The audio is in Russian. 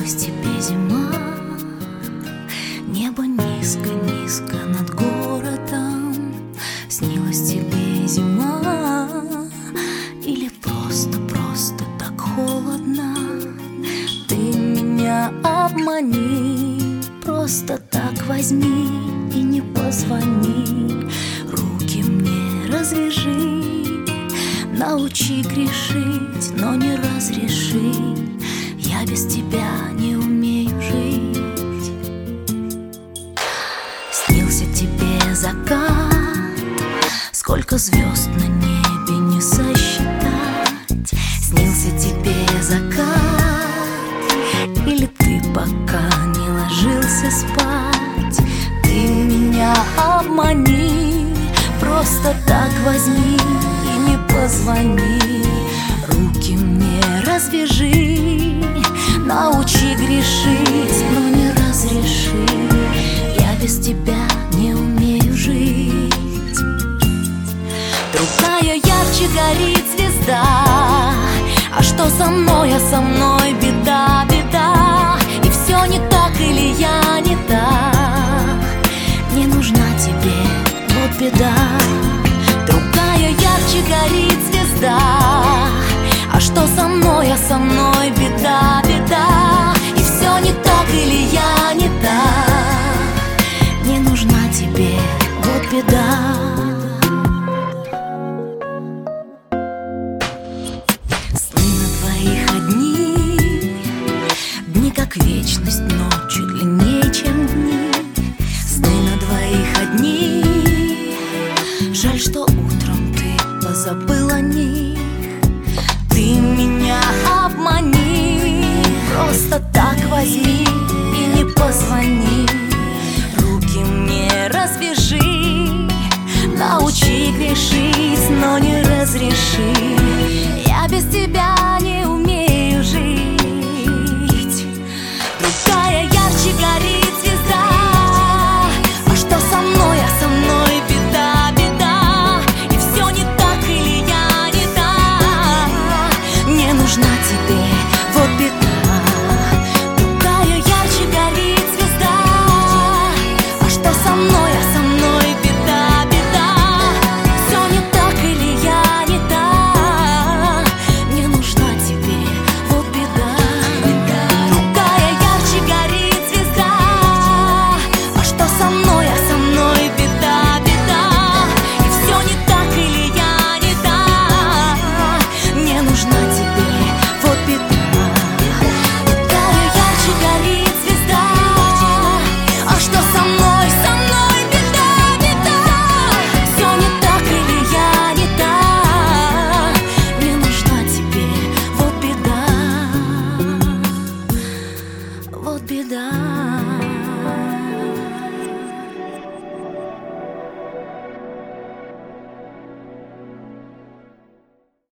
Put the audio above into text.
Снилась тебе зима, небо низко-низко над городом. Снилась тебе зима, или просто так холодно. Ты меня обмани, просто так возьми и не позвони. Руки мне развяжи, научи грешить, но не разреши. Я без тебя не умею жить. Снился тебе закат, сколько звезд на небе не сосчитать. Снился тебе закат, или ты пока не ложился спать. Ты меня обмани, просто так возьми и не позвони. Руки мне развяжи, научи грешить, но не разреши. Я без тебя не умею жить. Другая ярче горит звезда. А что со мной, а со мной беда, беда. И все не так или я не так. Не нужна тебе, вот беда. Другая ярче горит звезда. А что со мной, а со мной беда, беда. И все не так или я не так. Не нужна тебе, вот беда. Сны на двоих одни, дни как вечность, ночью длиннее, чем дни. Сны на двоих одни, жаль, что утром ты позабыл о них. Ты меня обмани, просто так возьми и не позвони. Руки мне развяжи, научи грешить, но не разреши. Я без тебя не умею жить. Другая ярче горит звезда. А что со мной, а со мной беда, беда. И все не так или я не так. Не нужна тебе, вот беда. Другая ярче горит звезда. А что со мной, а со мной беда, беда. Все не так или я не так. Не нужна тебе, вот беда. Другая ярче горит звезда. А что со мной, а со мной беда, беда. И все не так или я не так. Не нужна тебе, вот беда. Другая ярче горит звезда. А что со мной беда, беда. Все не так или я не так. Не нужна тебе, вот беда. Вот беда.